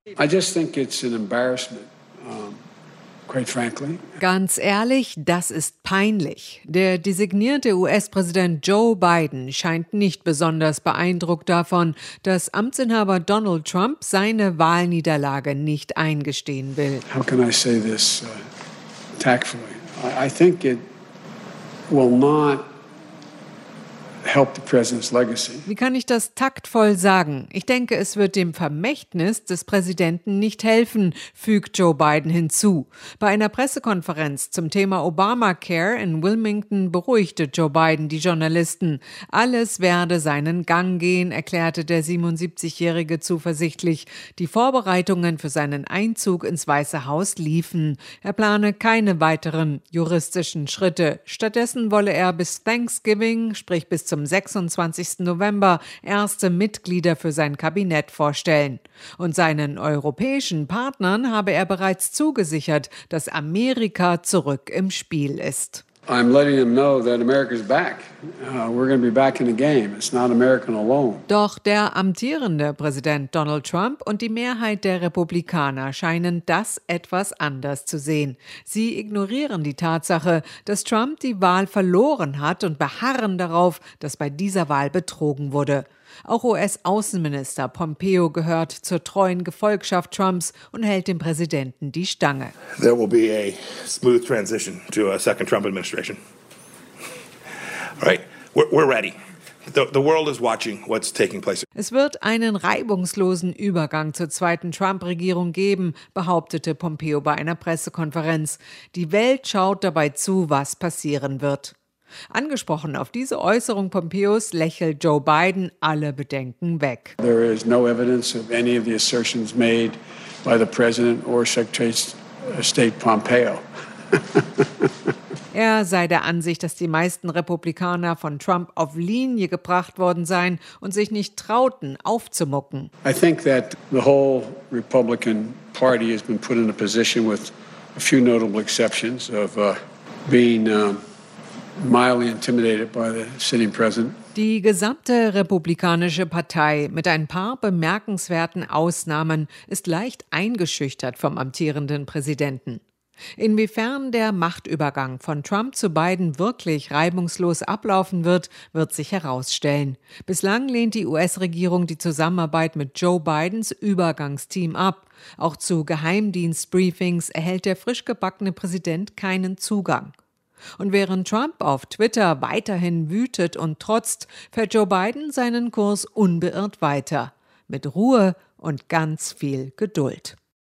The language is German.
I just think it's an embarrassment, quite frankly. Ganz ehrlich, das ist peinlich. Der designierte US-Präsident Joe Biden scheint nicht besonders beeindruckt davon, dass Amtsinhaber Donald Trump seine Wahlniederlage nicht eingestehen will. How can I say this tactfully? I think it will not help the president's legacy. Wie kann ich das taktvoll sagen? Ich denke, es wird dem Vermächtnis des Präsidenten nicht helfen, fügt Joe Biden hinzu. Bei einer Pressekonferenz zum Thema Obamacare in Wilmington beruhigte Joe Biden die Journalisten. Alles werde seinen Gang gehen, erklärte der 77-Jährige zuversichtlich. Die Vorbereitungen für seinen Einzug ins Weiße Haus liefen. Er plane keine weiteren juristischen Schritte. Stattdessen wolle er bis Thanksgiving, sprich bis zum 26. November, erste Mitglieder für sein Kabinett vorstellen. Und seinen europäischen Partnern habe er bereits zugesichert, dass Amerika zurück im Spiel ist. I'm letting them know that America's back. We're going to be back in the game. It's not American alone. Doch der amtierende Präsident Donald Trump und die Mehrheit der Republikaner scheinen das etwas anders zu sehen. Sie ignorieren die Tatsache, dass Trump die Wahl verloren hat und beharren darauf, dass bei dieser Wahl betrogen wurde. Auch US-Außenminister Pompeo gehört zur treuen Gefolgschaft Trumps und hält dem Präsidenten die Stange. There will be a smooth transition to a second Trump administration. All right, we're ready. The world is watching what's taking place. Es wird einen reibungslosen Übergang zur zweiten Trump-Regierung geben, behauptete Pompeo bei einer Pressekonferenz. Die Welt schaut dabei zu, was passieren wird. Angesprochen auf diese Äußerung Pompeos lächelt Joe Biden alle Bedenken weg. There is no evidence of any of the assertions made by the president or Secretary of State Pompeo. Er sei der Ansicht, dass die meisten Republikaner von Trump auf Linie gebracht worden seien und sich nicht trauten, aufzumucken. I think that the whole Republican Party has been put in a position with a few notable exceptions of being mildly intimidated by the sitting president. Die gesamte Republikanische Partei mit ein paar bemerkenswerten Ausnahmen ist leicht eingeschüchtert vom amtierenden Präsidenten. Inwiefern der Machtübergang von Trump zu Biden wirklich reibungslos ablaufen wird, wird sich herausstellen. Bislang lehnt die US-Regierung die Zusammenarbeit mit Joe Bidens Übergangsteam ab. Auch zu Geheimdienstbriefings erhält der frisch gebackene Präsident keinen Zugang. Und während Trump auf Twitter weiterhin wütet und trotzt, fährt Joe Biden seinen Kurs unbeirrt weiter. Mit Ruhe und ganz viel Geduld.